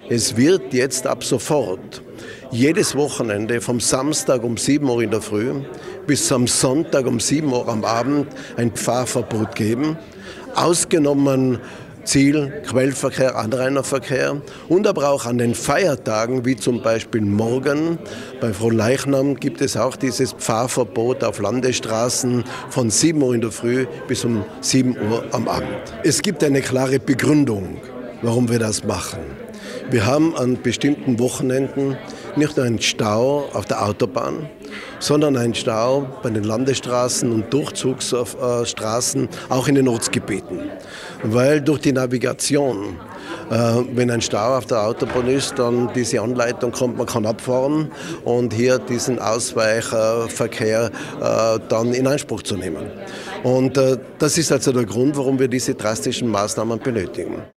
Es wird jetzt ab sofort jedes Wochenende vom Samstag um 7 Uhr in der Früh bis am Sonntag um 7 Uhr am Abend ein Fahrverbot geben. Ausgenommen Ziel, Quellverkehr, Anrainerverkehr und aber auch an den Feiertagen, wie zum Beispiel morgen. Bei Fronleichnam gibt es auch dieses Fahrverbot auf Landesstraßen von 7 Uhr in der Früh bis um 7 Uhr am Abend. Es gibt eine klare Begründung, warum wir das machen. Wir haben an bestimmten Wochenenden nicht nur einen Stau auf der Autobahn, sondern einen Stau bei den Landesstraßen und Durchzugsstraßen, auch in den Ortsgebieten. Weil durch die Navigation, wenn ein Stau auf der Autobahn ist, dann diese Anleitung kommt, man kann abfahren und hier diesen Ausweichverkehr dann in Anspruch zu nehmen. Und das ist also der Grund, warum wir diese drastischen Maßnahmen benötigen.